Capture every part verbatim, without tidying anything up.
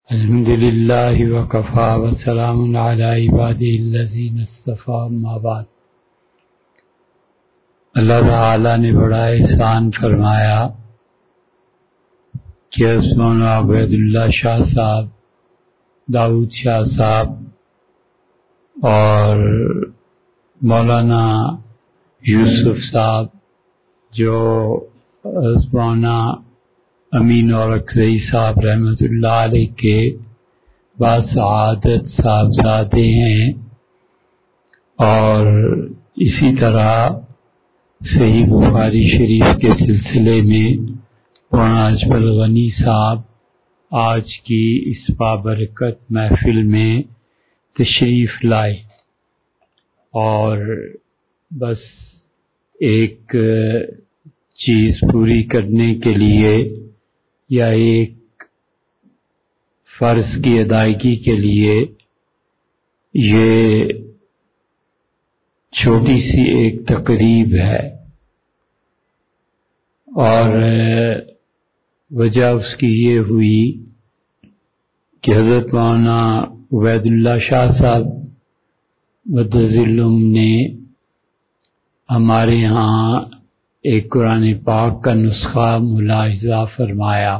الحمد للہ وکفا وسلام علی عبادہ الذین اصطفی اما بعد۔ اللہ تعالی نے بڑا احسان فرمایا کہ مولانا عبید اللہ شاہ صاحب، داؤد شاہ صاحب اور مولانا یوسف صاحب جو مولانا امین اور اکزئی صاحب رحمۃ اللہ علیہ کے باسعادت صاحبزادے ہیں، اور اسی طرح صحیح بخاری شریف کے سلسلے میں مولانا اجمل غنی صاحب آج کی اس بابرکت محفل میں تشریف لائے، اور بس ایک چیز پوری کرنے کے لیے یا ایک فرض کی ادائیگی کے لیے یہ چھوٹی سی ایک تقریب ہے، اور وجہ اس کی یہ ہوئی کہ حضرت مولانا عبید اللہ شاہ صاحب مدظ العلوم نے ہمارے ہاں ایک قرآن پاک کا نسخہ ملاحظہ فرمایا،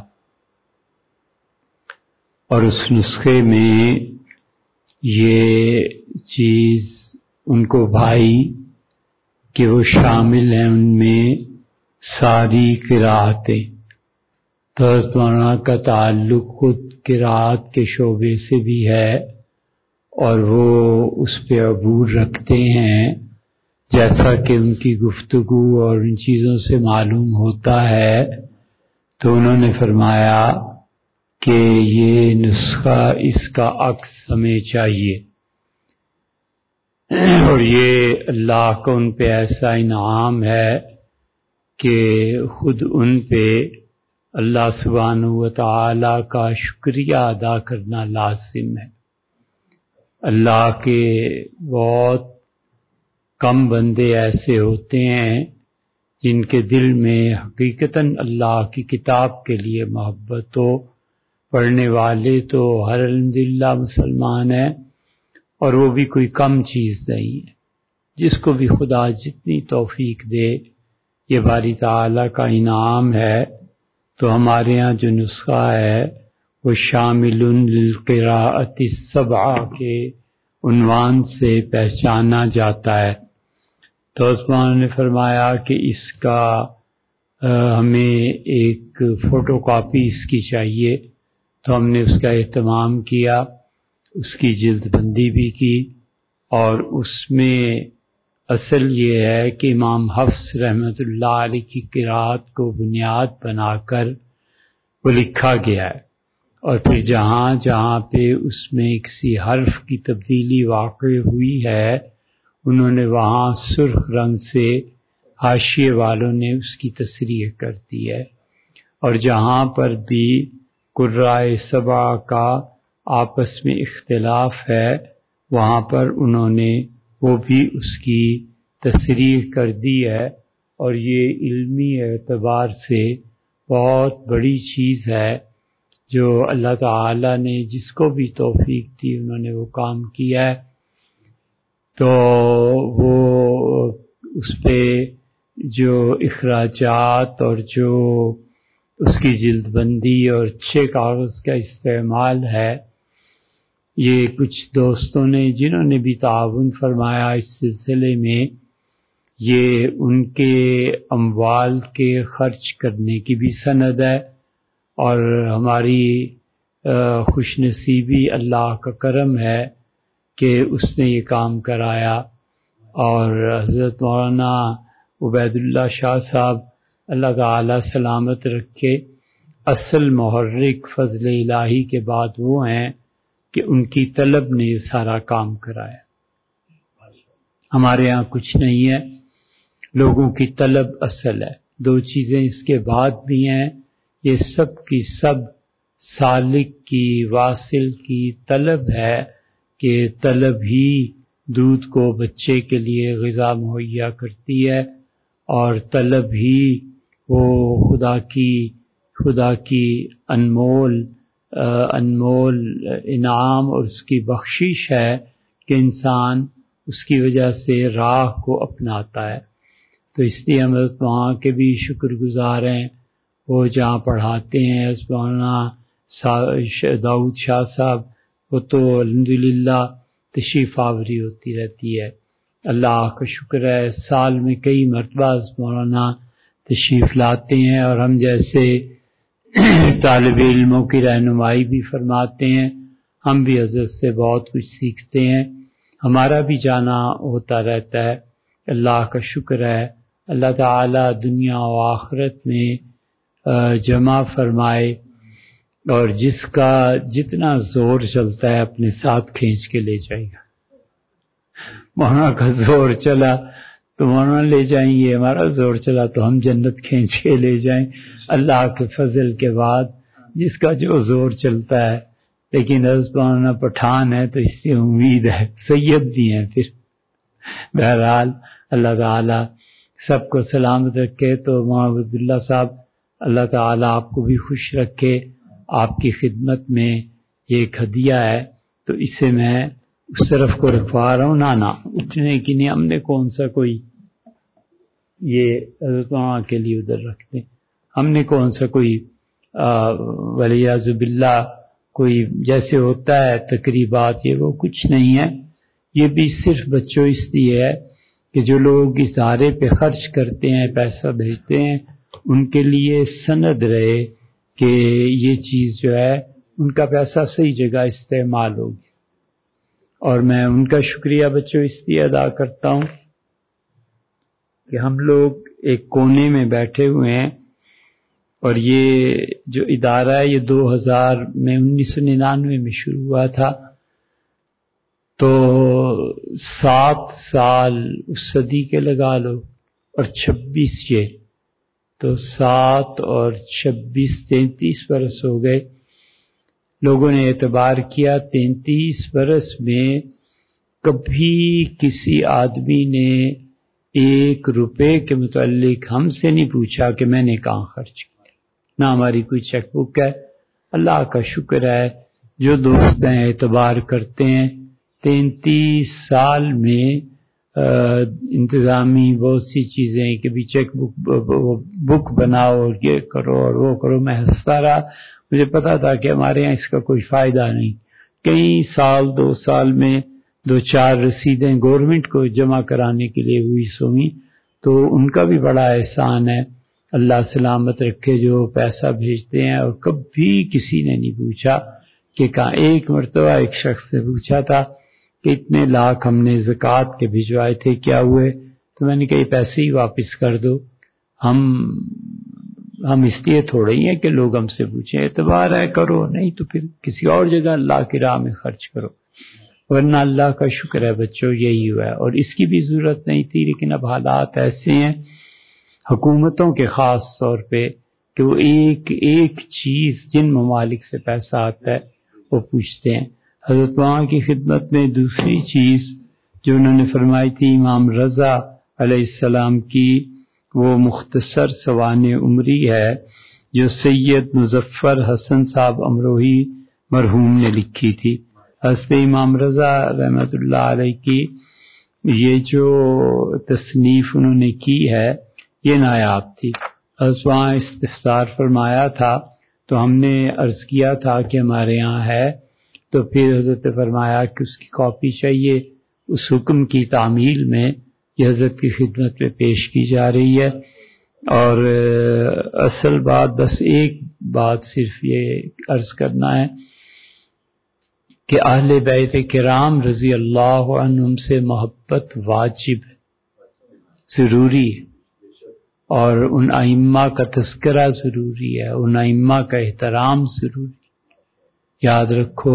اور اس نسخے میں یہ چیز ان کو بھائی کہ وہ شامل ہیں ان میں ساری قرأتیں۔ تو حضرت مولانا کا تعلق خود قرأت کے شعبے سے بھی ہے، اور وہ اس پہ عبور رکھتے ہیں، جیسا کہ ان کی گفتگو اور ان چیزوں سے معلوم ہوتا ہے۔ تو انہوں نے فرمایا کہ یہ نسخہ اس کا عکس ہمیں چاہیے، اور یہ اللہ کا ان پہ ایسا انعام ہے کہ خود ان پہ اللہ سبحانہ و تعالی کا شکریہ ادا کرنا لازم ہے۔ اللہ کے بہت کم بندے ایسے ہوتے ہیں جن کے دل میں حقیقتاً اللہ کی کتاب کے لیے محبت ہو، پڑھنے والے تو ہر الحمدللہ مسلمان ہیں، اور وہ بھی کوئی کم چیز نہیں ہے۔ جس کو بھی خدا جتنی توفیق دے یہ باری تعالیٰ کا انعام ہے۔ تو ہمارے ہاں جو نسخہ ہے وہ شامل للقراءۃ السبعہ کے عنوان سے پہچانا جاتا ہے۔ تو عثمان نے فرمایا کہ اس کا ہمیں ایک فوٹو کاپی اس کی چاہیے، تو ہم نے اس کا اہتمام کیا، اس کی جلد بندی بھی کی، اور اس میں اصل یہ ہے کہ امام حفص رحمۃ اللہ علیہ کی قرأت کو بنیاد بنا کر وہ لکھا گیا ہے، اور پھر جہاں جہاں پہ اس میں کسی حرف کی تبدیلی واقع ہوئی ہے انہوں نے وہاں سرخ رنگ سے حاشیے والوں نے اس کی تصریح کر دی ہے، اور جہاں پر بھی قرائے سبع کا آپس میں اختلاف ہے وہاں پر انہوں نے وہ بھی اس کی تصریح کر دی ہے، اور یہ علمی اعتبار سے بہت بڑی چیز ہے جو اللہ تعالی نے جس کو بھی توفیق دی انہوں نے وہ کام کیا ہے۔ تو وہ اس پہ جو اخراجات اور جو اس کی جلد بندی اور اچھے کاغذ کا استعمال ہے، یہ کچھ دوستوں نے جنہوں نے بھی تعاون فرمایا اس سلسلے میں، یہ ان کے اموال کے خرچ کرنے کی بھی سند ہے، اور ہماری خوش نصیبی اللہ کا کرم ہے کہ اس نے یہ کام کرایا۔ اور حضرت مولانا عبید اللہ شاہ صاحب اللہ تعالی سلامت رکھے، اصل محرک فضل الہی کے بعد وہ ہیں کہ ان کی طلب نے یہ سارا کام کرایا۔ ہمارے ہاں کچھ نہیں ہے، لوگوں کی طلب اصل ہے۔ دو چیزیں اس کے بعد بھی ہیں، یہ سب کی سب سالک کی واصل کی طلب ہے کہ طلب ہی دودھ کو بچے کے لیے غذا مہیا کرتی ہے، اور طلب ہی وہ خدا کی خدا کی انمول انمول انعام اور اس کی بخشش ہے کہ انسان اس کی وجہ سے راہ کو اپناتا ہے۔ تو اس لیے ہم حضرت وہاں کے بھی شکر گزار ہیں، وہ جہاں پڑھاتے ہیں حضرت مولانا داؤد شاہ صاحب، وہ تو الحمدللہ تشریف آوری ہوتی رہتی ہے۔ اللہ کا شکر ہے سال میں کئی مرتبہ مولانا تشریف لاتے ہیں اور ہم جیسے طالب علموں کی رہنمائی بھی فرماتے ہیں، ہم بھی حضرت سے بہت کچھ سیکھتے ہیں، ہمارا بھی جانا ہوتا رہتا ہے۔ اللہ کا شکر ہے، اللہ تعالی دنیا و آخرت میں جمع فرمائے اور جس کا جتنا زور چلتا ہے اپنے ساتھ کھینچ کے لے جائے گا۔ مولانا کا زور چلا تو مولانا لے جائیں گے، ہمارا زور چلا تو ہم جنت کھینچ کے لے جائیں، اللہ کے فضل کے بعد جس کا جو زور چلتا ہے۔ لیکن حضرت مولانا پٹھان ہے تو اس سے امید ہے، سید بھی ہیں پھر۔ بہرحال اللہ تعالی سب کو سلامت رکھے۔ تو مولانا عبداللہ صاحب، اللہ تعالی آپ کو بھی خوش رکھے، آپ کی خدمت میں یہ ایک ہدیہ ہے، تو اسے میں اس طرف کو رکھوا رہا ہوں۔ نا نا اٹھنے کی نہیں، ہم نے کون سا کوئی یہ حضرت مولانا کے لیے ادھر رکھ دیں، ہم نے کون سا کوئی ولیعذ باللہ کوئی جیسے ہوتا ہے تقریبات، یہ وہ کچھ نہیں ہے۔ یہ بھی صرف بچوں اس لیے ہے کہ جو لوگ اس ادارے پہ خرچ کرتے ہیں، پیسہ بھیجتے ہیں، ان کے لیے سند رہے کہ یہ چیز جو ہے ان کا پیسہ صحیح جگہ استعمال ہوگی۔ اور میں ان کا شکریہ بچوں اس لیے ادا کرتا ہوں کہ ہم لوگ ایک کونے میں بیٹھے ہوئے ہیں، اور یہ جو ادارہ ہے یہ دو ہزار میں انیس سو ننانوے میں شروع ہوا تھا، تو سات سال اس صدی کے لگا لو اور چھبیس یہ تو سات اور چھبیس تینتیس برس ہو گئے۔ لوگوں نے اعتبار کیا تینتیس برس میں کبھی کسی آدمی نے ایک روپے کے متعلق ہم سے نہیں پوچھا کہ میں نے کہاں خرچ کیا، نہ ہماری کوئی چیک بک ہے۔ اللہ کا شکر ہے جو دوست ہیں اعتبار کرتے ہیں۔ تینتیس سال میں انتظامی بہت سی چیزیں کہ بھی چیک بک بک بناؤ اور یہ کرو اور وہ کرو، میں ہنستا رہا، مجھے پتا تھا کہ ہمارے یہاں اس کا کوئی فائدہ نہیں۔ کئی سال دو سال میں دو چار رسیدیں گورنمنٹ کو جمع کرانے کے لیے ہوئی سوئی، تو ان کا بھی بڑا احسان ہے، اللہ سلامت رکھے جو پیسہ بھیجتے ہیں۔ اور کبھی کسی نے نہیں پوچھا کہ کہاں، ایک مرتبہ ایک شخص نے پوچھا تھا کہ اتنے لاکھ ہم نے زکوٰۃ کے بھجوائے تھے کیا ہوئے، تو میں نے کہا یہ پیسے ہی واپس کر دو، ہم ہم اس لیے تھوڑے ہی ہیں کہ لوگ ہم سے پوچھیں، اعتبار ہے کرو، نہیں تو پھر کسی اور جگہ اللہ کی راہ میں خرچ کرو۔ ورنہ اللہ کا شکر ہے بچوں یہی ہوا ہے، اور اس کی بھی ضرورت نہیں تھی، لیکن اب حالات ایسے ہیں حکومتوں کے خاص طور پہ کہ وہ ایک ایک چیز جن ممالک سے پیسہ آتا ہے وہ پوچھتے ہیں۔ حضرت وہاں کی خدمت میں دوسری چیز جو انہوں نے فرمائی تھی، امام رضا علیہ السلام کی وہ مختصر سوانح عمری ہے جو سید مظفر حسن صاحب امروہی مرحوم نے لکھی تھی۔ حضرت امام رضا رحمۃ اللہ علیہ کی یہ جو تصنیف انہوں نے کی ہے یہ نایاب تھی۔ حضرت وہاں استفسار فرمایا تھا تو ہم نے عرض کیا تھا کہ ہمارے یہاں ہے، تو پھر حضرت نے فرمایا کہ اس کی کاپی چاہیے، اس حکم کی تعمیل میں یہ حضرت کی خدمت میں پیش کی جا رہی ہے۔ اور اصل بات بس ایک بات صرف یہ عرض کرنا ہے کہ اہل بیت کرام رضی اللہ عنہم سے محبت واجب ہے، ضروری ہے، اور ان ائمہ کا تذکرہ ضروری ہے، ان ائمہ کا احترام ضروری ہے۔ یاد رکھو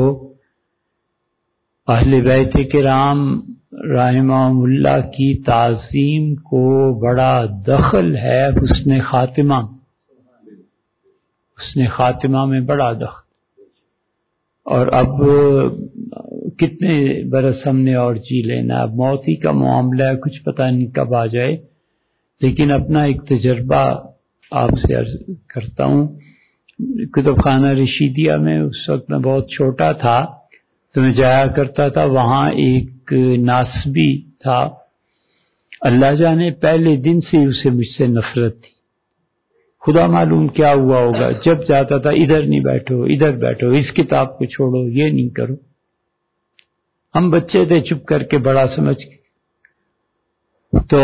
اہل بیت کرام رحمہم اللہ کی تعظیم کو بڑا دخل ہے حسن خاتمہ، حسن خاتمہ میں بڑا دخل۔ اور اب کتنے برس ہم نے اور جی لینا، اب موت ہی کا معاملہ ہے، کچھ پتہ نہیں کب آ جائے۔ لیکن اپنا ایک تجربہ آپ سے عرض کرتا ہوں، کتب خانہ رشیدیہ میں اس وقت میں بہت چھوٹا تھا تو میں جایا کرتا تھا. وہاں ایک ناسبی تھا, اللہ جانے پہلے دن سے اسے مجھ سے نفرت تھی, خدا معلوم کیا ہوا ہوگا. جب جاتا تھا ادھر نہیں بیٹھو, ادھر بیٹھو, اس کتاب کو چھوڑو, یہ نہیں کرو. ہم بچے تھے, چپ کر کے بڑا سمجھ کے. تو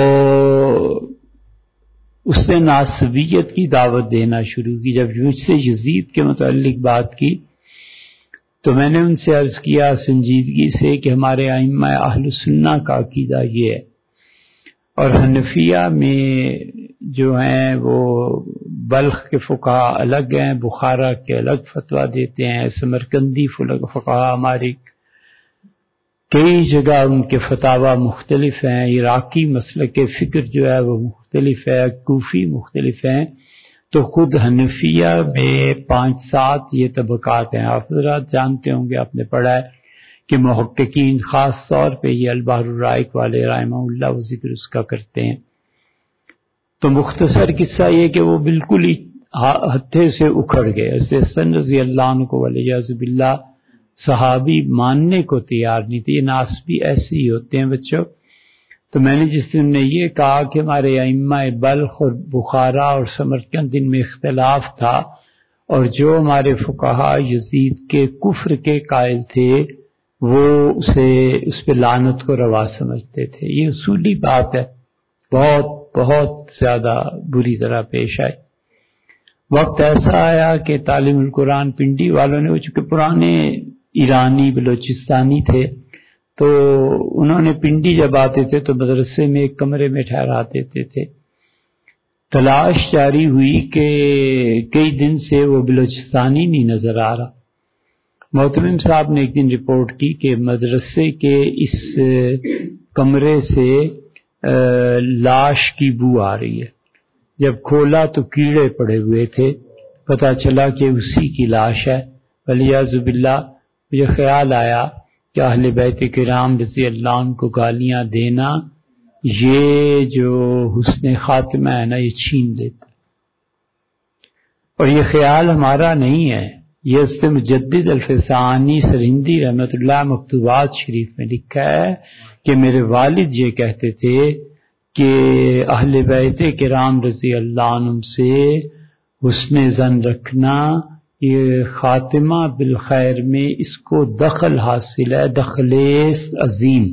اس نے ناسبیت کی دعوت دینا شروع کی. جب مجھ سے یزید کے متعلق بات کی تو میں نے ان سے عرض کیا سنجیدگی سے کہ ہمارے ائمہ اہل سنہ کا عقیدہ یہ ہے, اور حنفیہ میں جو ہیں وہ بلخ کے فقہا الگ ہیں, بخارا کے الگ فتویٰ دیتے ہیں, سمرقندی فقہا ہماری کئی جگہ ان کے فتاوی مختلف ہیں, عراقی مسلک فکر جو ہے وہ مختلف ہے, کوفی مختلف ہیں. تو خود حنفیہ میں پانچ سات یہ طبقات ہیں. آپ حضرات جانتے ہوں گے, آپ نے پڑھا ہے کہ محققین خاص طور پہ یہ البحر الرائق والے رحمہ اللہ وہ ذکر اس کا کرتے ہیں. تو مختصر قصہ یہ کہ وہ بالکل ہی ہتھے سے اکھڑ گئے. ایسے حسن رضی اللہ عنہ کو ولیعذ باللہ صحابی ماننے کو تیار نہیں تھے. یہ ناسبی ایسے ہی ہوتے ہیں بچوں. تو میں نے جس دن نے یہ کہا کہ ہمارے ائمہ بلخ اور بخارا اور سمرقند ان میں اختلاف تھا, اور جو ہمارے فقہا یزید کے کفر کے قائل تھے وہ اسے اس پہ لعنت کو روا سمجھتے تھے. یہ اصولی بات ہے, بہت بہت زیادہ بری طرح پیش آئی. وقت ایسا آیا کہ تعلیم القرآن پنڈی والوں نے, چونکہ پرانے ایرانی بلوچستانی تھے, تو انہوں نے پنڈی جب آتے تھے تو مدرسے میں ایک کمرے میں ٹھہرا دیتے تھے. تلاش جاری ہوئی کہ کئی دن سے وہ بلوچستانی نہیں نظر آ رہا. محتمم صاحب نے ایک دن رپورٹ کی کہ مدرسے کے اس کمرے سے لاش کی بو آ رہی ہے. جب کھولا تو کیڑے پڑے ہوئے تھے, پتہ چلا کہ اسی کی لاش ہے. ولیعذ باللہ مجھے خیال آیا کہ اہل بیت کرام رضی اللہ عنہ کو گالیاں دینا یہ جو حسن خاتمہ ہے نا, یہ چھین لیتا. اور یہ خیال ہمارا نہیں ہے, یہ اس مجدد الفسانی سرہندی رحمۃ اللہ مکتوبات شریف میں لکھا ہے کہ میرے والد یہ کہتے تھے کہ اہل بیت کرام رضی اللہ عنہ سے حسن ظن رکھنا یہ خاتمہ بالخیر میں اس کو دخل حاصل ہے, دخلیس عظیم.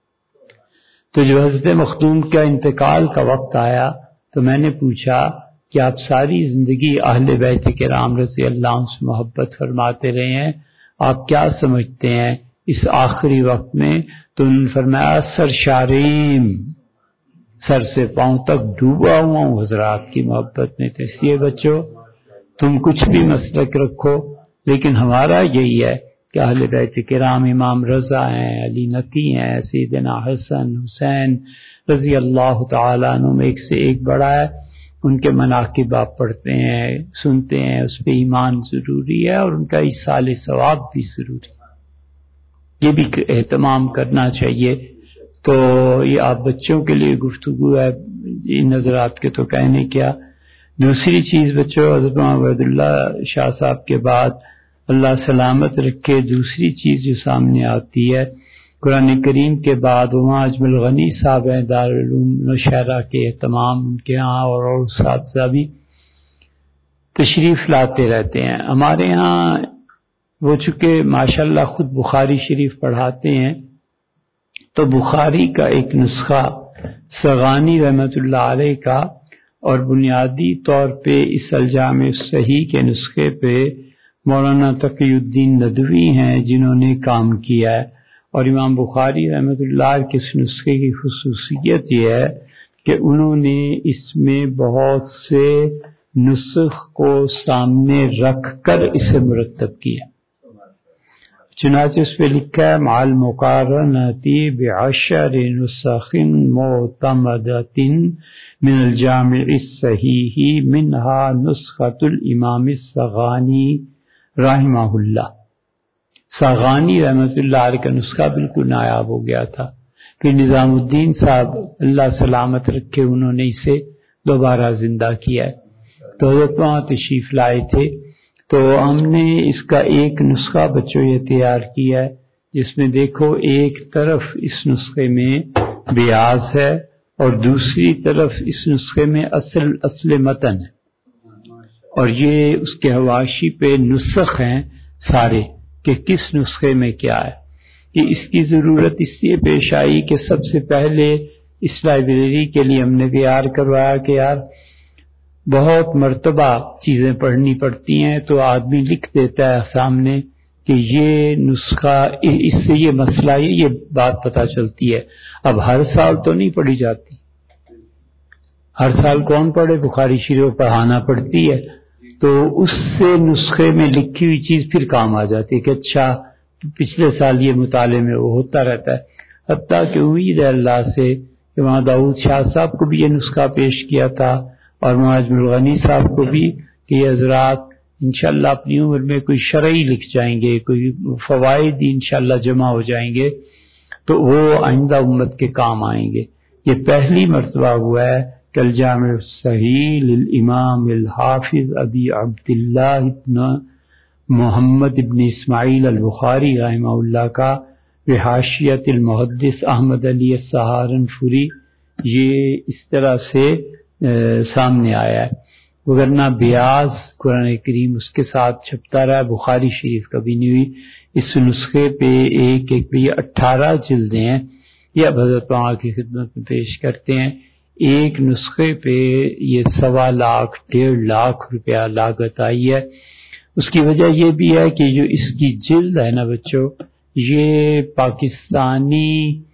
تو جو حضرت مخدوم کا انتقال کا وقت آیا تو میں نے پوچھا کہ آپ ساری زندگی اہل بیت کرام رضی اللہ عنہ سے محبت فرماتے رہے ہیں, آپ کیا سمجھتے ہیں اس آخری وقت میں؟ تو انہوں نے فرمایا سر شاریم, سر سے پاؤں تک ڈوبا ہوا ہوں حضرات کی محبت میں. تو اس لیے بچوں تم کچھ بھی مسلک رکھو, لیکن ہمارا یہی ہے کہ اہل بیت کرام امام رضا ہیں, علی نقی ہیں, سیدنا حسن حسین رضی اللہ تعالیٰ عنہ میں ایک سے ایک بڑا ہے. ان کے مناقب آپ پڑھتے ہیں, سنتے ہیں, اس پہ ایمان ضروری ہے اور ان کا ایصال ثواب بھی ضروری ہے, یہ بھی اہتمام کرنا چاہیے. تو یہ آپ بچوں کے لیے گفتگو ہے, ان نظرات کے تو کہنے کیا. دوسری چیز بچوں, حضرت عبید اللہ شاہ صاحب کے بعد اللہ سلامت رکھے, دوسری چیز جو سامنے آتی ہے قرآن کریم کے بعد, وہاں اجمل غنی صاحب ہیں دارالعلوم نوشہرہ کے, تمام ان کے ہاں اور اور اساتذہ بھی تشریف لاتے رہتے ہیں ہمارے ہاں. وہ چونکہ ماشاءاللہ خود بخاری شریف پڑھاتے ہیں, تو بخاری کا ایک نسخہ سغانی رحمۃ اللہ علیہ کا, اور بنیادی طور پہ اس الجامع الصحیح کے نسخے پہ مولانا تقی الدین ندوی ہیں جنہوں نے کام کیا ہے. اور امام بخاری رحمۃ اللہ کے اس نسخے کی خصوصیت یہ ہے کہ انہوں نے اس میں بہت سے نسخ کو سامنے رکھ کر اسے مرتب کیا. چنانچہ اس پہ لکھا ہے مع المقارنۃ بعشر نسخ معتمدۃ من الجامع الصحیح منها نسخۃ الامام الصغانی رحمہ اللہ. صغانی رحمۃ اللہ علیہ کا نسخہ بالکل نایاب ہو گیا تھا, پھر نظام الدین صاحب اللہ سلامت رکھے انہوں نے اسے دوبارہ زندہ کیا ہے. تو حضرت وہاں تشریف لائے تھے تو ہم نے اس کا ایک نسخہ بچوں یہ تیار کیا ہے جس میں دیکھو ایک طرف اس نسخے میں بیاض ہے اور دوسری طرف اس نسخے میں اصل اصل متن ہے، اور یہ اس کے حواشی پہ نسخ ہیں سارے کہ کس نسخے میں کیا ہے. کہ اس کی ضرورت اس لیے پیش آئی کہ سب سے پہلے اس لائبریری کے لیے ہم نے تیار کروایا کہ یار بہت مرتبہ چیزیں پڑھنی پڑتی ہیں تو آدمی لکھ دیتا ہے سامنے کہ یہ نسخہ، اس سے یہ مسئلہ ہے، یہ بات پتہ چلتی ہے. اب ہر سال تو نہیں پڑھی جاتی، ہر سال کون پڑھے، بخاری شریف پڑھانا پڑتی ہے، تو اس سے نسخے میں لکھی ہوئی چیز پھر کام آ جاتی ہے کہ اچھا پچھلے سال یہ مطالعے میں وہ ہوتا رہتا ہے. حتیٰ کہ امید ہے اللہ سے کہ وہاں داؤد شاہ صاحب کو بھی یہ نسخہ پیش کیا تھا اور معاذ الغنی صاحب کو بھی کہ یہ حضرات انشاءاللہ اپنی عمر میں کوئی شرعی لکھ جائیں گے، کوئی فوائد انشاءاللہ جمع ہو جائیں گے تو وہ آئندہ امت کے کام آئیں گے. یہ پہلی مرتبہ ہوا ہے کہ الجامع الصحیح للامام الحافظ ابی عبداللہ ابن محمد ابن اسماعیل البخاری رحمہ اللہ کا بحاشیت المحدث احمد علی السہارنپوری یہ اس طرح سے سامنے آیا ہے. وگرنہ بیاض قرآن کریم اس کے ساتھ چھپتا رہا، بخاری شریف کبھی نہیں ہوئی. اس نسخے پہ ایک ایک پہ یہ اٹھارہ جلدیں ہیں، یہ اب حضرت وہاں کی خدمت میں پیش کرتے ہیں. ایک نسخے پہ یہ سوا لاکھ ڈیڑھ لاکھ روپیہ لاگت آئی ہے. اس کی وجہ یہ بھی ہے کہ جو اس کی جلد ہے نا بچوں، یہ پاکستانی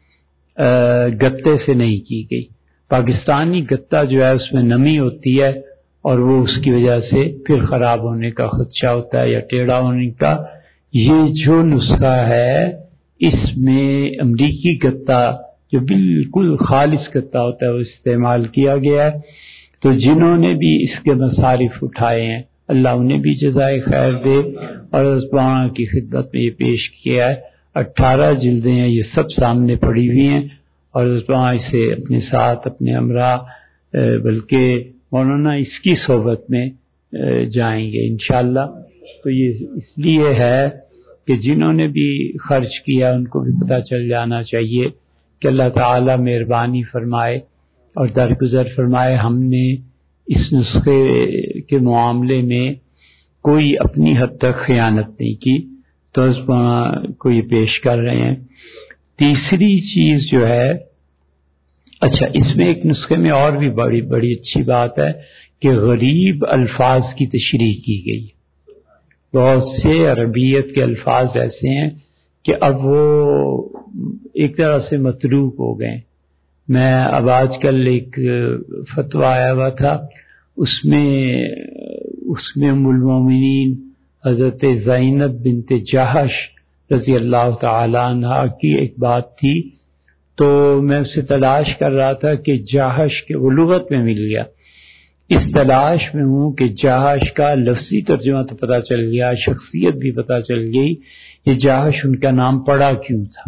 گتے سے نہیں کی گئی. پاکستانی گتا جو ہے اس میں نمی ہوتی ہے اور وہ اس کی وجہ سے پھر خراب ہونے کا خدشہ ہوتا ہے یا ٹیڑھا ہونے کا. یہ جو نسخہ ہے اس میں امریکی گتا جو بالکل خالص گتا ہوتا ہے وہ استعمال کیا گیا ہے. تو جنہوں نے بھی اس کے مصارف اٹھائے ہیں اللہ انہیں بھی جزائے خیر دے، اور اسباں کی خدمت میں یہ پیش کیا ہے. اٹھارہ جلدیں ہیں، یہ سب سامنے پڑی ہوئی ہیں اور اسباں اسے اپنے ساتھ اپنے ہمراہ بلکہ مولانا اس کی صحبت میں جائیں گے انشاءاللہ. تو یہ اس لیے ہے کہ جنہوں نے بھی خرچ کیا ان کو بھی پتہ چل جانا چاہیے کہ اللہ تعالی مہربانی فرمائے اور درگزر فرمائے. ہم نے اس نسخے کے معاملے میں کوئی اپنی حد تک خیانت نہیں کی تو اس کو یہ پیش کر رہے ہیں. تیسری چیز جو ہے، اچھا اس میں ایک نسخے میں اور بھی بڑی بڑی اچھی بات ہے کہ غریب الفاظ کی تشریح کی گئی. بہت سے عربیت کے الفاظ ایسے ہیں کہ اب وہ ایک طرح سے متروک ہو گئے. میں اب آج کل ایک فتویٰ آیا ہوا تھا، اس میں اس میں ام المومنین حضرت زینب بنت جہش رضی اللہ تعالی عنہ کی ایک بات تھی. تو میں اسے تلاش کر رہا تھا کہ جہش کے، وہ لغت میں مل گیا. اس تلاش میں ہوں کہ جہش کا لفظی ترجمہ تو پتہ چل گیا، شخصیت بھی پتہ چل گئی. یہ جہش ان کا نام پڑا کیوں تھا؟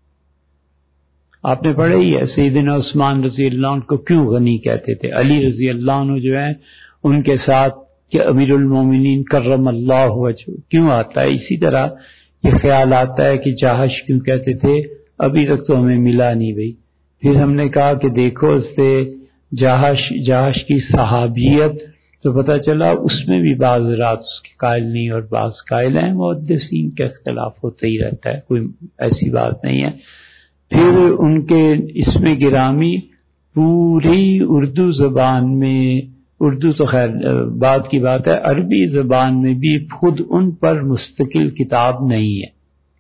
آپ نے پڑھا ہی ہے، سیدنا عثمان رضی اللہ عنہ کو کیوں غنی کہتے تھے؟ علی رضی اللہ عنہ جو ہیں ان کے ساتھ کہ امیر المومنین کرم اللہ وجہ کیوں آتا ہے؟ اسی طرح یہ خیال آتا ہے کہ جہش کیوں کہتے تھے، ابھی تک تو ہمیں ملا نہیں بھئی. پھر ہم نے کہا کہ دیکھو اس سے جہش جہش کی صحابیت تو پتہ چلا اس میں بھی بعض رات اس کے قائل نہیں اور بعض قائل ہیں. محدثین کا اختلاف ہوتا ہی رہتا ہے، کوئی ایسی بات نہیں ہے. پھر ان کے اس میں گرامی پوری اردو زبان میں، اردو تو خیر بات کی بات ہے، عربی زبان میں بھی خود ان پر مستقل کتاب نہیں ہے.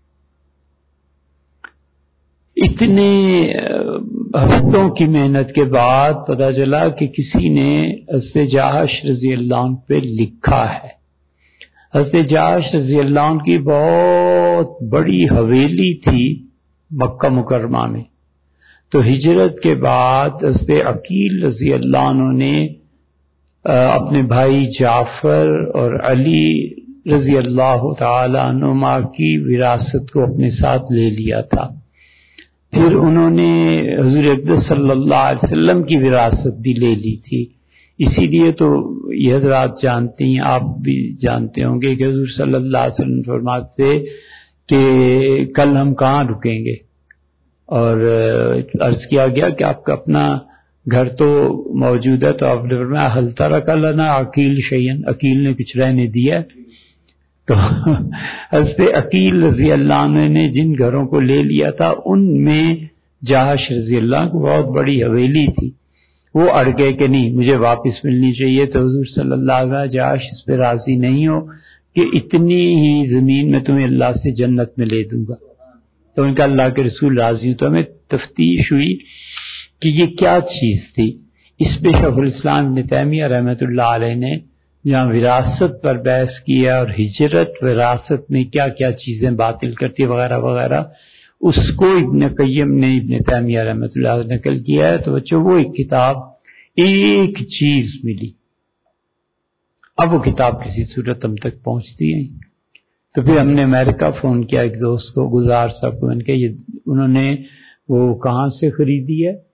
اتنے ہفتوں کی محنت کے بعد پتہ چلا کہ کسی نے حضرت جہش رضی اللہ عنہ پہ لکھا ہے. حضرت جہش رضی اللہ عنہ کی بہت بڑی حویلی تھی مکہ مکرمہ میں. تو ہجرت کے بعد حضرت عقیل رضی اللہ عنہ نے اپنے بھائی جعفر اور علی رضی اللہ تعالی عنہما کی وراثت کو اپنے ساتھ لے لیا تھا. پھر انہوں نے حضور اقدس صلی اللہ علیہ وسلم کی وراثت بھی لے لی تھی. اسی لیے تو یہ حضرات جانتی ہیں، آپ بھی جانتے ہوں گے کہ حضور صلی اللہ علیہ وسلم فرماتے کہ کل ہم کہاں رکیں گے، اور عرض کیا گیا کہ آپ کا اپنا گھر تو موجود ہے، تو آپ نے فرمایا حل ترک لنا عقیل شیئن، عقیل نے کچھ رہنے دیا؟ تو حضرت عقیل رضی اللہ عنہ نے جن گھروں کو لے لیا تھا ان میں جاش رضی اللہ کو بہت بڑی حویلی تھی، وہ اڑ گئے کہ نہیں مجھے واپس ملنی چاہیے، تو حضور صلی اللہ علیہ وسلم جاش اس پہ راضی نہیں ہو کہ اتنی ہی زمین میں تمہیں اللہ سے جنت میں لے دوں گا، تو ان کا اللہ کے رسول راضی ہو۔ تو ہمیں تفتیش ہوئی کہ یہ کیا چیز تھی۔ اس پہ شیخ الاسلام ابن تیمیہ رحمۃ اللہ علیہ نے جہاں وراثت پر بحث کیا اور ہجرت وراثت میں کیا کیا چیزیں باطل کرتی وغیرہ وغیرہ، اس کو ابن قیم نے ابن تیمیہ رحمۃ اللہ علیہ نقل کیا ہے۔ تو بچوں وہ ایک کتاب ایک چیز ملی، اب وہ کتاب کسی صورت ہم تک پہنچتی ہے۔ تو پھر ہم نے امریکہ فون کیا ایک دوست کو، گزار صاحب کو، ان کے یہ انہوں نے وہ کہاں سے خریدی ہے،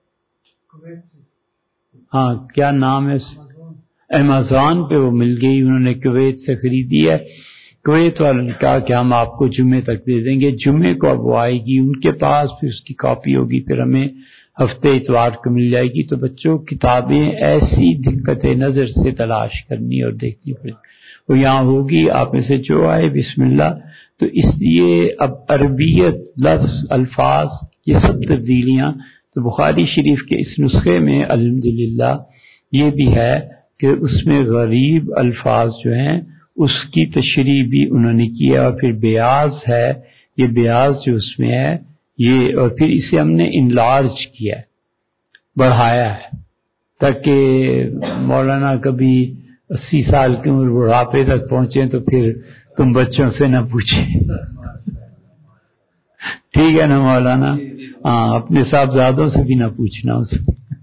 ہاں کیا نام ہے، امیزون پہ وہ مل گئی، انہوں نے کویت سے خریدی ہے۔ کویت والوں نے کہا کہ ہم آپ کو جمعے تک دے دیں گے، جمعے کو اب وہ آئے گی ان کے پاس، پھر اس کی کاپی ہوگی، پھر ہمیں ہفتے اتوار کو مل جائے گی۔ تو بچوں کتابیں ایسی دقت نظر سے تلاش کرنی اور دیکھنی پڑے، وہ یہاں ہوگی، آپ میں سے جو آئے بسم اللہ۔ تو اس لیے اب عربیت لفظ الفاظ یہ سب تبدیلیاں، تو بخاری شریف کے اس نسخے میں الحمدللہ یہ بھی ہے کہ اس میں غریب الفاظ جو ہیں اس کی تشریح بھی انہوں نے کیا، اور پھر بیاض ہے، یہ بیاض جو اس میں ہے یہ، اور پھر اسے ہم نے انلارج کیا ہے، بڑھایا ہے، تاکہ مولانا کبھی اسی سال کی عمر بڑھاپے تک پہنچے تو پھر تم بچوں سے نہ پوچھیں، ٹھیک ہے نا مولانا؟ ہاں اپنے صاحبزادوں سے بھی نہ پوچھنا اس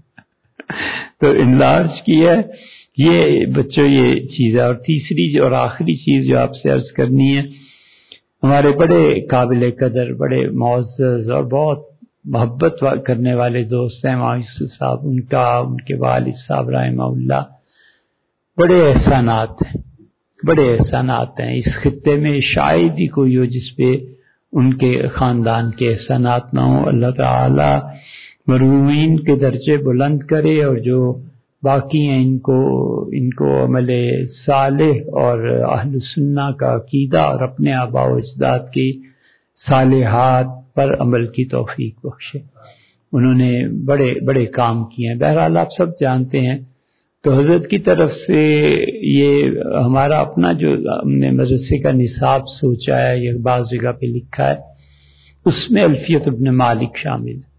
تو انلارج کیا ہے یہ بچوں، یہ چیز ہے۔ اور تیسری اور آخری چیز جو آپ سے عرض کرنی ہے، ہمارے بڑے قابل قدر، بڑے معزز اور بہت محبت کرنے والے دوست ہیں وہاں یوسف صاحب، ان کا ان کے والد صاحب رحمہ اللہ، بڑے احسانات ہیں، بڑے احسانات ہیں اس خطے میں، شاید ہی کوئی ہو جس پہ ان کے خاندان کے احسانات نہ ہوں۔ اللہ تعالی مرحومین کے درجے بلند کرے، اور جو باقی ہیں ان کو ان کو عمل صالح اور اہل سنہ کا عقیدہ اور اپنے آباء و اجداد کی صالحات پر عمل کی توفیق بخشے۔ انہوں نے بڑے بڑے کام کیے ہیں، بہرحال آپ سب جانتے ہیں۔ تو حضرت کی طرف سے یہ ہمارا اپنا جو ہم نے مدرسے کا نصاب سوچا ہے، یہ بعض جگہ پہ لکھا ہے، اس میں الفیت ابن مالک شامل ہے۔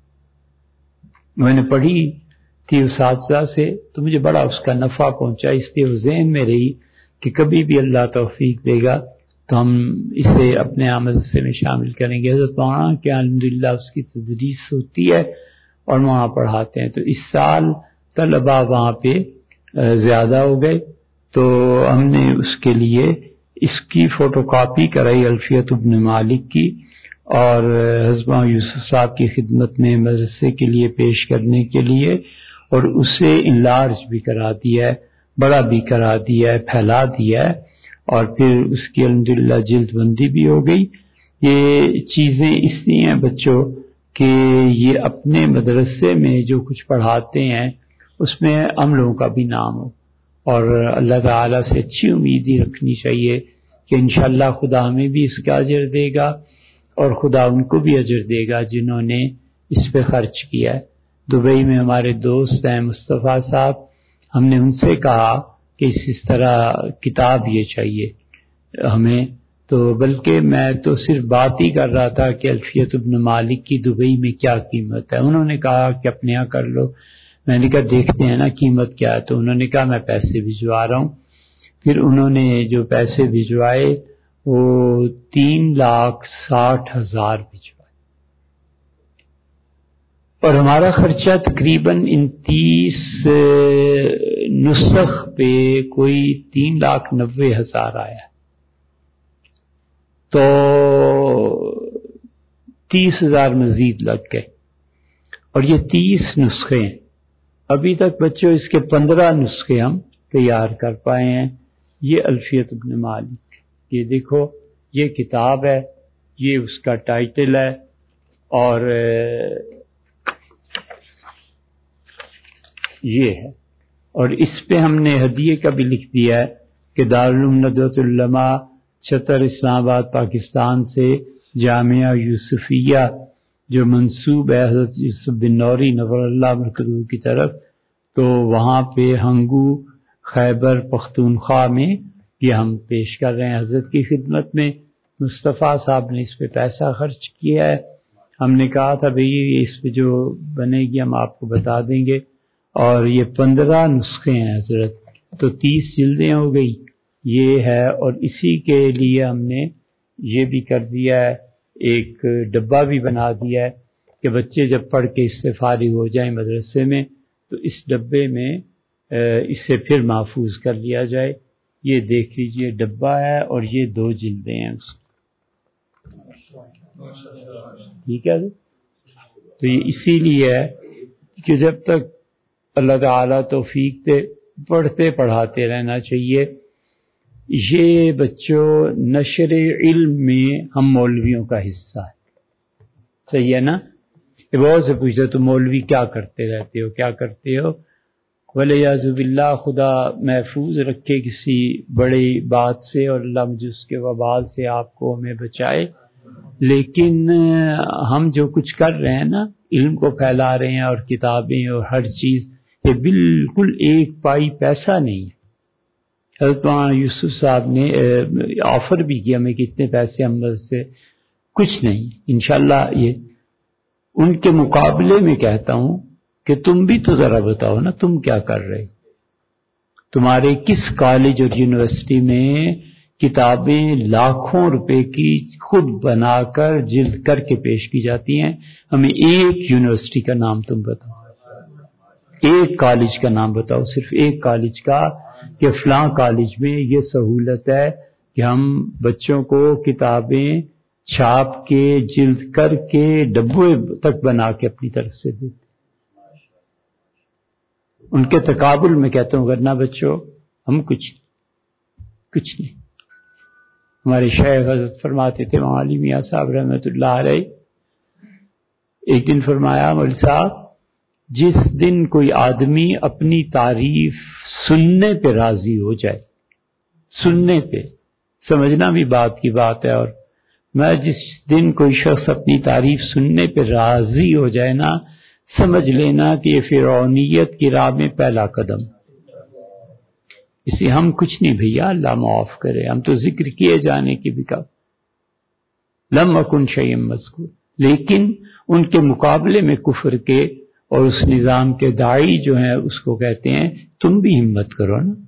میں نے پڑھی تھی اساتذہ سے تو مجھے بڑا اس کا نفع پہنچا، اس لیے وہ ذہن میں رہی کہ کبھی بھی اللہ توفیق دے گا تو ہم اسے اپنے مدرسے میں شامل کریں گے۔ حضرت مولانا کہ الحمدللہ اس کی تدریس ہوتی ہے اور وہاں پڑھاتے ہیں، تو اس سال طلباء وہاں پہ زیادہ ہو گئے، تو ہم نے اس کے لیے اس کی فوٹو کاپی کرائی الفیت ابن مالک کی، اور حضرت یوسف صاحب کی خدمت میں مدرسے کے لیے پیش کرنے کے لیے، اور اسے انلارج بھی کرا دیا ہے، بڑا بھی کرا دیا ہے، پھیلا دیا ہے، اور پھر اس کی الحمدللہ جلد بندی بھی ہو گئی۔ یہ چیزیں اس لیے ہیں بچوں کہ یہ اپنے مدرسے میں جو کچھ پڑھاتے ہیں اس میں ہم لوگوں کا بھی نام ہو، اور اللہ تعالیٰ سے اچھی امید ہی رکھنی چاہیے کہ انشاءاللہ خدا ہمیں بھی اس کا اجر دے گا، اور خدا ان کو بھی اجر دے گا جنہوں نے اس پہ خرچ کیا ہے۔ دبئی میں ہمارے دوست ہیں مصطفیٰ صاحب، ہم نے ان سے کہا کہ اس اس طرح کتاب یہ چاہیے ہمیں، تو بلکہ میں تو صرف بات ہی کر رہا تھا کہ الفیت ابن مالک کی دبئی میں کیا قیمت ہے، انہوں نے کہا کہ اپنے یہاں کر لو، میں نے کہا دیکھتے ہیں نا قیمت کیا ہے، تو انہوں نے کہا میں پیسے بھجوا رہا ہوں۔ پھر انہوں نے جو پیسے بھجوائے وہ تین لاکھ ساٹھ ہزار بھجوائے، اور ہمارا خرچہ تقریباً ان تیس نسخ پہ کوئی تین لاکھ نوے ہزار آیا، تو تیس ہزار مزید لگ گئے، اور یہ تیس نسخے ہیں۔ ابھی تک بچوں اس کے پندرہ نسخے ہم تیار کر پائے ہیں. یہ الفیت ابن مالک، یہ دیکھو یہ کتاب ہے، یہ اس کا ٹائٹل ہے، اور یہ ہے، اور اس پہ ہم نے ہدیے کا بھی لکھ دیا ہے کہ دارالعلوم ندوۃ العلماء چھتر اسلام آباد پاکستان سے جامعہ یوسفیہ جو منسوب ہے حضرت یوسف بن نوری نور اللہ مرکزہ کی طرف، تو وہاں پہ ہنگو خیبر پختونخوا میں یہ ہم پیش کر رہے ہیں حضرت کی خدمت میں. مصطفیٰ صاحب نے اس پہ پیسہ خرچ کیا ہے. ہم نے کہا تھا بھئی اس پہ جو بنے گی ہم آپ کو بتا دیں گے، اور یہ پندرہ نسخے ہیں حضرت، تو تیس جلدیں ہو گئی یہ ہے. اور اسی کے لیے ہم نے یہ بھی کر دیا ہے، ایک ڈبہ بھی بنا دیا ہے کہ بچے جب پڑھ کے اس سے فارغ ہو جائیں مدرسے میں تو اس ڈبے میں اسے پھر محفوظ کر لیا جائے. یہ دیکھ لیجئے ڈبہ ہے اور یہ دو جلدیں ہیں اس ٹھیک ہے. تو یہ اسی لیے ہے کہ جب تک اللہ تعالیٰ توفیق دے پڑھتے پڑھاتے رہنا چاہیے. یہ بچوں نشر علم میں ہم مولویوں کا حصہ ہے، صحیح ہے نا. یہ بہت سے پوچھتے تو مولوی کیا کرتے رہتے ہو کیا کرتے ہو، ولیعوذ باللہ خدا محفوظ رکھے کسی بڑی بات سے، اور اللہ مجھے اس کے وبال سے آپ کو ہمیں بچائے. لیکن ہم جو کچھ کر رہے ہیں نا، علم کو پھیلا رہے ہیں اور کتابیں اور ہر چیز، یہ بالکل ایک پائی پیسہ نہیں ہے. حضرت مولانا یوسف صاحب نے آفر بھی کیا ہمیں کتنے پیسے ہم سے، کچھ نہیں. انشاءاللہ یہ ان کے مقابلے میں کہتا ہوں کہ تم بھی تو ذرا بتاؤ نا تم کیا کر رہے، تمہارے کس کالج اور یونیورسٹی میں کتابیں لاکھوں روپے کی خود بنا کر جلد کر کے پیش کی جاتی ہیں. ہمیں ایک یونیورسٹی کا نام تم بتاؤ، ایک کالج کا نام بتاؤ، صرف ایک کالج کا، کہ فلاں کالج میں یہ سہولت ہے کہ ہم بچوں کو کتابیں چھاپ کے جلد کر کے ڈبے تک بنا کے اپنی طرف سے دیتے. ان کے تقابل میں کہتا ہوں ورنہ بچوں ہم کچھ کچھ نہیں. ہمارے شیخ حضرت فرماتے تھے مولانا علی میاں صاحب رحمۃ اللہ علیہ، ایک دن فرمایا مول صاحب جس دن کوئی آدمی اپنی تعریف سننے پہ راضی ہو جائے، سننے پہ، سمجھنا بھی بات کی بات ہے، اور میں جس دن کوئی شخص اپنی تعریف سننے پہ راضی ہو جائے نا، سمجھ لینا کہ یہ فرعونیت کی راہ میں پہلا قدم. اسے ہم کچھ نہیں بھیا، اللہ معاف کرے، ہم تو ذکر کیے جانے کی بھی کا لم اکن شیئا مذکور، لیکن ان کے مقابلے میں کفر کے اور اس نظام کے داعی جو ہیں اس کو کہتے ہیں تم بھی ہمت کرو نا،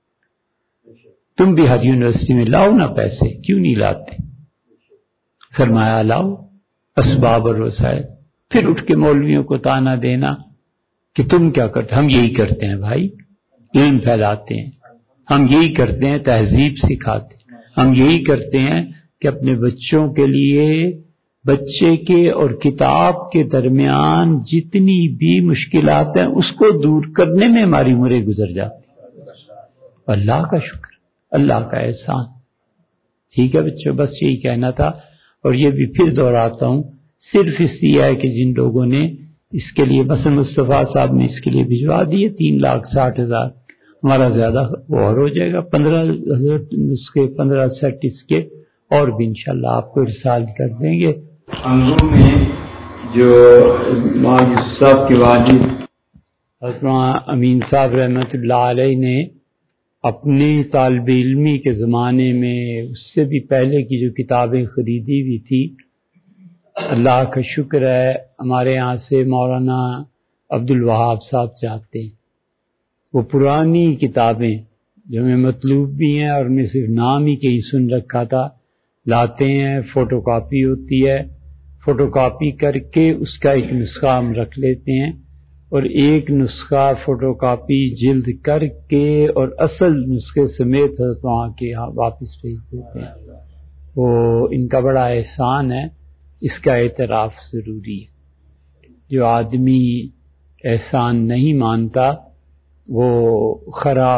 تم بھی ہر یونیورسٹی میں لاؤ نا پیسے، کیوں نہیں لاتے، سرمایہ لاؤ، اسباب اور وسائل. پھر اٹھ کے مولویوں کو تانا دینا کہ تم کیا کرتے. ہم یہی کرتے ہیں بھائی، علم پھیلاتے ہیں، ہم یہی کرتے ہیں، تہذیب سکھاتے ہیں، ہم یہی کرتے ہیں کہ اپنے بچوں کے لیے بچے کے اور کتاب کے درمیان جتنی بھی مشکلات ہیں اس کو دور کرنے میں ہماری عمریں گزر جاتی. اللہ کا شکر، اللہ کا احسان. ٹھیک ہے بچوں، بس یہی کہنا تھا. اور یہ بھی پھر دہراتا ہوں، صرف اس لیے ہے کہ جن لوگوں نے اس کے لیے، مثلا مصطفیٰ صاحب نے اس کے لیے بھجوا دیے تین لاکھ ساٹھ ہزار، ہمارا زیادہ اور ہو جائے گا، پندرہ ہزار نسخے، پندرہ سیٹ اس کے اور بھی انشاءاللہ آپ کو ارسال کر دیں گے. انگوں میں جو مولانا صاحب کے والد حضرت امین صاحب رحمۃ اللہ علیہ نے اپنی طالب علمی کے زمانے میں، اس سے بھی پہلے کی جو کتابیں خریدی ہوئی تھی، اللہ کا شکر ہے ہمارے یہاں سے مولانا عبد الوہاب صاحب چاہتے ہیں وہ پرانی کتابیں جو ہمیں مطلوب بھی ہیں اور میں صرف نام ہی کہیں سن رکھا تھا، لاتے ہیں، فوٹو کاپی ہوتی ہے، فوٹو کاپی کر کے اس کا ایک نسخہ ہم رکھ لیتے ہیں، اور ایک نسخہ فوٹو کاپی جلد کر کے اور اصل نسخے سمیت حضرت وہاں کے یہاں واپس بھیج دیتے ہیں. وہ ان کا بڑا احسان ہے، اس کا اعتراف ضروری ہے. جو آدمی احسان نہیں مانتا وہ خراب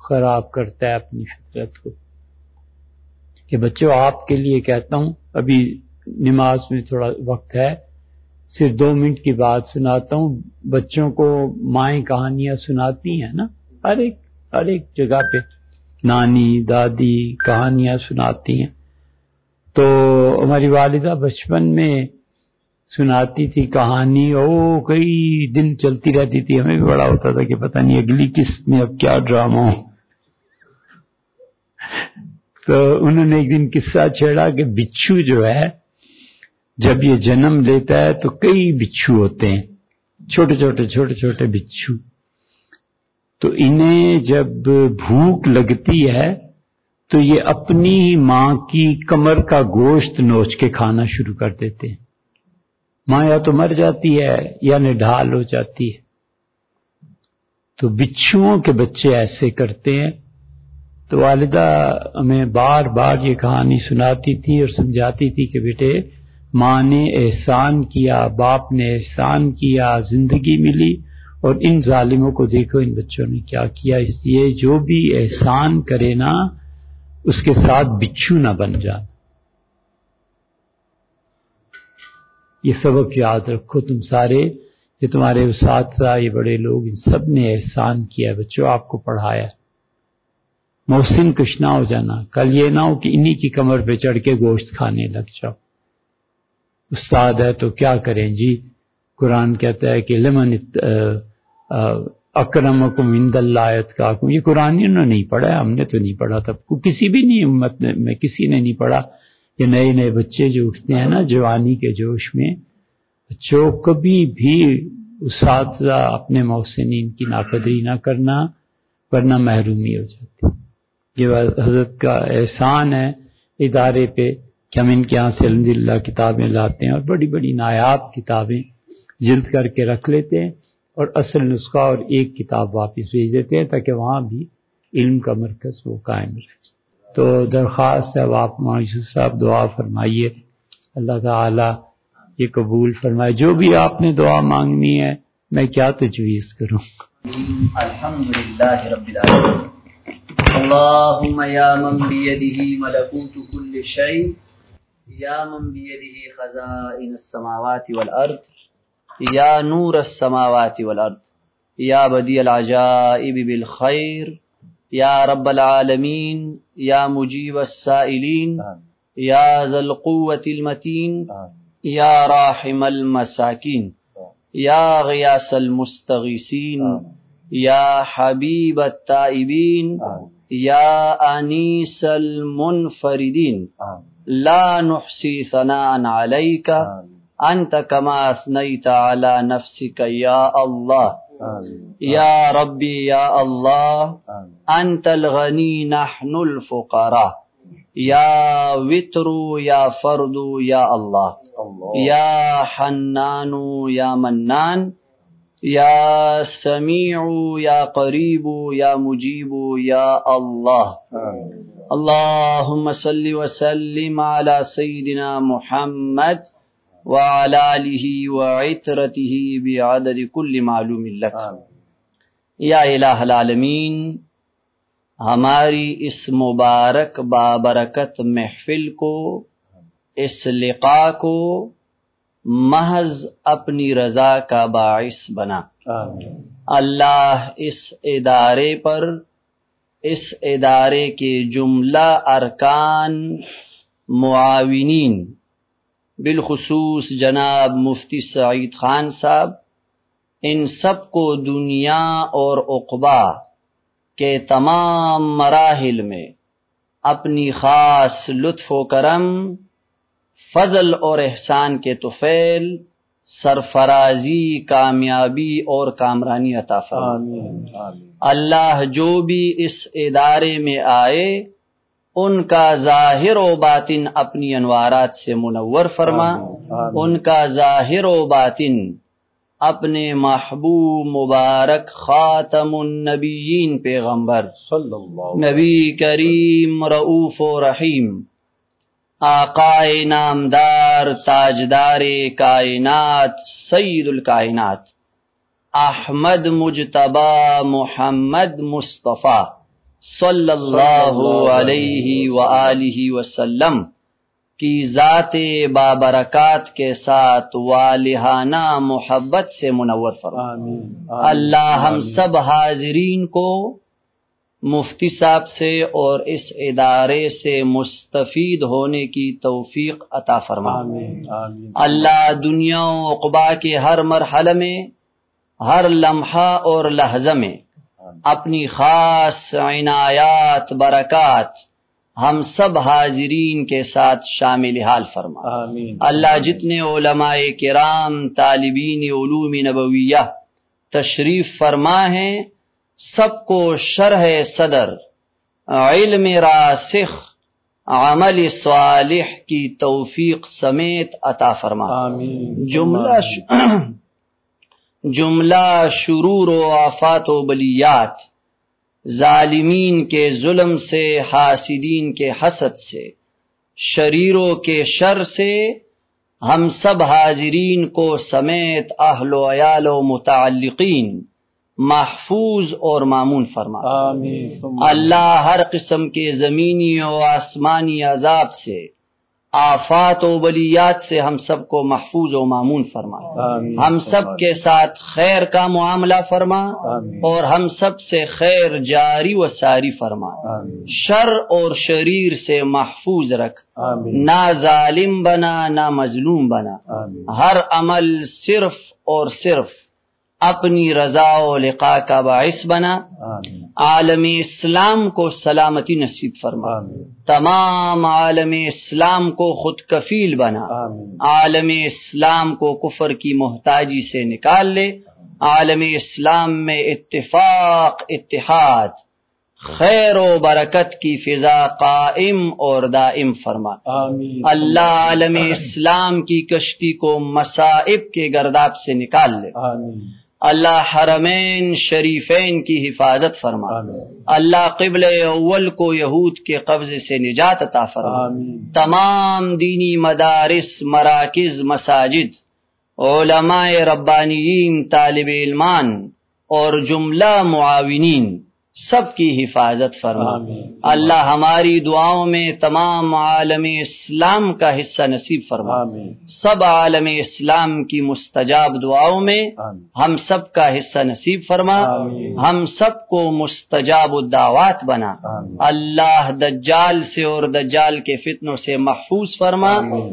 خراب کرتا ہے اپنی فطرت کو. کہ بچوں آپ کے لیے کہتا ہوں، ابھی نماز میں تھوڑا وقت ہے، صرف دو منٹ کی بات سناتا ہوں. بچوں کو مائیں کہانیاں سناتی ہیں نا، ہر ایک ہر ایک جگہ پہ نانی دادی کہانیاں سناتی ہیں. تو ہماری والدہ بچپن میں سناتی تھی کہانی، او کئی دن چلتی رہتی تھی. ہمیں بھی بڑا ہوتا تھا کہ پتہ نہیں اگلی قسط میں اب کیا ڈرامہ ہو. تو انہوں نے ایک دن قصہ چھیڑا کہ بچھو جو ہے جب یہ جنم لیتا ہے تو کئی بچھو ہوتے ہیں، چھوٹے چھوٹے چھوٹے چھوٹے بچھو. تو انہیں جب بھوک لگتی ہے تو یہ اپنی ہی ماں کی کمر کا گوشت نوچ کے کھانا شروع کر دیتے ہیں. ماں یا تو مر جاتی ہے یا نڈھال ہو جاتی ہے. تو بچھوؤں کے بچے ایسے کرتے ہیں. تو والدہ ہمیں بار بار یہ کہانی سناتی تھی اور سمجھاتی تھی کہ بیٹے ماں نے احسان کیا، باپ نے احسان کیا، زندگی ملی، اور ان ظالموں کو دیکھو ان بچوں نے کیا کیا. اس لیے جو بھی احسان کرے نا اس کے ساتھ بچھو نہ بن جا. یہ سبق یاد رکھو تم سارے، یہ تمہارے اساتذہ، یہ بڑے لوگ، ان سب نے احسان کیا بچوں، آپ کو پڑھایا. محسن کچھ نہ ہو جانا، کل یہ نہ ہو کہ انہی کی کمر پہ چڑھ کے گوشت کھانے لگ جاؤ. استاد ہے تو کیا کریں جی، قرآن کہتا ہے کہ لمن اکرمکم عند اللہ اتقاکم. یہ قرآن انہوں نے نہیں پڑھا ہے، ہم نے تو نہیں پڑھا تھا، کسی بھی نہیں امت میں کسی نے نہیں پڑھا. یہ نئے نئے بچے جو اٹھتے ہیں نا جوانی کے جوش میں، بچوں کبھی بھی اساتذہ اپنے محسنین کی ناقدری نہ کرنا ورنہ محرومی ہو جاتی. یہ حضرت کا احسان ہے ادارے پہ کہ ہم ان کے یہاں سے الحمدللہ کتابیں لاتے ہیں اور بڑی بڑی نایاب کتابیں جلد کر کے رکھ لیتے ہیں اور اصل نسخہ اور ایک کتاب واپس بھیج دیتے ہیں تاکہ وہاں بھی علم کا مرکز وہ قائم رہے. تو درخواست ہے اب آپ یوسف صاحب دعا فرمائیے، اللہ تعالی یہ قبول فرمائے. جو بھی آپ نے دعا مانگنی ہے میں کیا تجویز کروں. الحمدللہ رب العالمین. اللهم یا من بیدہ ملکوت کل شیء، یا من بیدہ خزائن السماوات والارض، یا نور السماوات والارض، یا بدیع العجائب بالخیر، یا رب العالمین، یا مجیب السائلین، یا ذا القوة المتین، یا راحم المساکین، یا غیاث المستغیثین، یا حبیب التائبین، یا انیس المنفردین، لا نحصی ثناء علیک انت کما اثنیت علی نفسک یا اللہ. یا ربی یا اللہ، انت الغنی نحن الفقراء، یا وتر یا فرد یا اللہ، یا حنان یا منان، یا سمیع یا قریب یا مجیب یا اللہ. اللہم صل وسلم علی سیدنا محمد وعلی آلہ وعطرتہ بعدد کل معلوم لک. یا الہ العالمین، ہماری اس مبارک بابرکت محفل کو، اس لقاء کو محض اپنی رضا کا باعث بنا. اللہ اس ادارے پر، اس ادارے کے جملہ ارکان، معاونین، بالخصوص جناب مفتی سعید خان صاحب، ان سب کو دنیا اور عقبا کے تمام مراحل میں اپنی خاص لطف و کرم، فضل اور احسان کے طفیل، سرفرازی، کامیابی اور کامرانی عطا فرما. اللہ جو بھی اس ادارے میں آئے ان کا ظاہر و باطن اپنی انوارات سے منور فرما، ان کا ظاہر و باطن اپنے محبوب مبارک خاتم النبیین پیغمبر نبی کریم رؤوف و رحیم، آقائے نامدار تاجدار کائنات سید الکائنات احمد مجتبی محمد مصطفیٰ صلی اللہ علیہ وآلہ وسلم کی ذات بابرکات کے ساتھ والہانہ محبت سے منور فرما۔ اللہ ہم سب حاضرین کو مفتی صاحب سے اور اس ادارے سے مستفید ہونے کی توفیق عطا فرما۔ اللہ دنیا و عقبا کے ہر مرحلے میں، ہر لمحہ اور لحظہ میں اپنی خاص عنایات برکات ہم سب حاضرین کے ساتھ شامل حال فرما۔ اللہ جتنے علماء کرام طالبین علوم نبویہ تشریف فرما ہیں، سب کو شرح صدر، علم راسخ، عمل صالح کی توفیق سمیت عطا فرما۔ جملہ جملہ شرور و آفات و بلیات، ظالمین کے ظلم سے، حاسدین کے حسد سے، شریروں کے شر سے ہم سب حاضرین کو سمیت اہل و عیال و متعلقین محفوظ اور مامون فرما۔ آمین۔ اللہ ہر قسم کے زمینی و آسمانی عذاب سے، آفات و بلیات سے ہم سب کو محفوظ و مامون فرما۔ آمین۔ ہم سب کے ساتھ خیر کا معاملہ فرما۔ آمین۔ اور ہم سب سے خیر جاری و ساری فرما۔ آمین۔ شر اور شریر سے محفوظ رکھ۔ آمین۔ نہ ظالم بنا نہ مظلوم بنا۔ آمین۔ ہر عمل صرف اور صرف اپنی رضا و لقاء کا باعث بنا۔ آمین۔ عالم اسلام کو سلامتی نصیب فرما۔ آمین۔ تمام عالم اسلام کو خود کفیل بنا۔ آمین۔ عالم اسلام کو کفر کی محتاجی سے نکال لے۔ عالم اسلام میں اتفاق، اتحاد، خیر و برکت کی فضا قائم اور دائم فرما۔ آمین۔ اللہ عالم اسلام کی کشتی کو مصائب کے گرداب سے نکال لے۔ آمین۔ اللہ حرمین شریفین کی حفاظت فرما۔ آمین۔ اللہ قبل اول کو یہود کے قبضے سے نجات عطا فرما۔ آمین۔ تمام دینی مدارس، مراکز، مساجد، علماء ربانیین، طالب علمان اور جملہ معاونین سب کی حفاظت فرما۔ آمین۔ اللہ ہماری دعاؤں میں تمام عالم اسلام کا حصہ نصیب فرما۔ آمین۔ سب عالم اسلام کی مستجاب دعاؤں میں آمین۔ ہم سب کا حصہ نصیب فرما۔ آمین۔ ہم سب کو مستجاب الدعوات بنا۔ آمین۔ اللہ دجال سے اور دجال کے فتنوں سے محفوظ فرما۔ آمین۔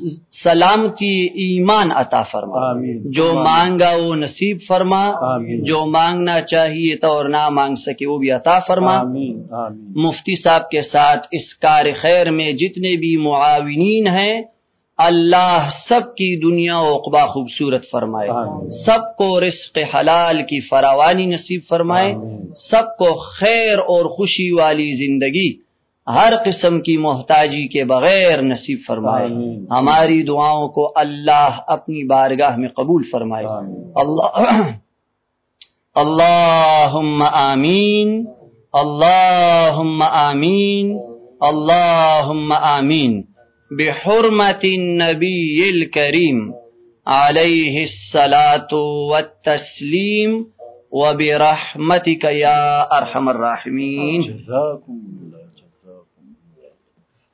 سلامتی ایمان عطا فرما۔ آمین۔ جو مانگا وہ نصیب فرما۔ آمین۔ جو مانگنا چاہیے تو اور نہ مانگ سکے بھی عطا فرما۔ آمین۔ آمین۔ مفتی صاحب کے ساتھ اس کار خیر میں جتنے بھی معاونین ہیں، اللہ سب کی دنیا و عقبہ خوبصورت فرمائے۔ آمین۔ سب کو رزق حلال کی فراوانی نصیب فرمائے۔ آمین۔ سب کو خیر اور خوشی والی زندگی، ہر قسم کی محتاجی کے بغیر نصیب فرمائے۔ آمین۔ ہماری دعاؤں کو اللہ اپنی بارگاہ میں قبول فرمائے۔ آمین۔ اللہ اللہم آمین، اللہم آمین، اللہم آمین، بحرمت النبی الکریم علیہ الصلاة والتسلیم وبرحمتک یا ارحم الراحمین۔